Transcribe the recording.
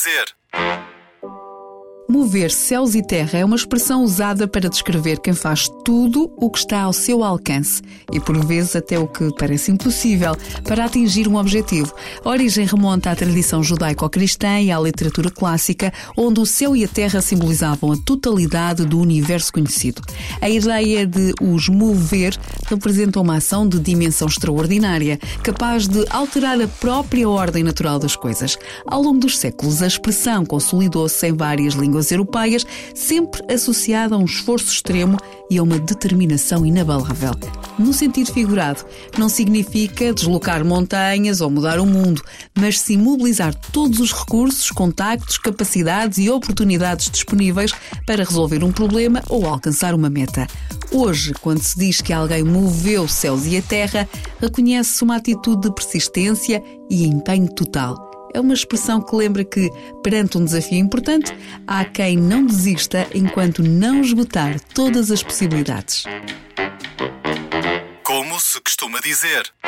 dizer. Mover céus e terra é uma expressão usada para descrever quem faz tudo o que está ao seu alcance e, por vezes, até o que parece impossível para atingir um objetivo. A origem remonta à tradição judaico-cristã e à literatura clássica, onde o céu e a terra simbolizavam a totalidade do universo conhecido. A ideia de os mover representa uma ação de dimensão extraordinária, capaz de alterar a própria ordem natural das coisas. Ao longo dos séculos, a expressão consolidou-se em várias línguas europeias, sempre associada a um esforço extremo e a uma determinação inabalável. No sentido figurado, não significa deslocar montanhas ou mudar o mundo, mas sim mobilizar todos os recursos, contactos, capacidades e oportunidades disponíveis para resolver um problema ou alcançar uma meta. Hoje, quando se diz que alguém moveu os céus e a terra, reconhece-se uma atitude de persistência e empenho total. É uma expressão que lembra que, perante um desafio importante, há quem não desista enquanto não esgotar todas as possibilidades. Como se costuma dizer.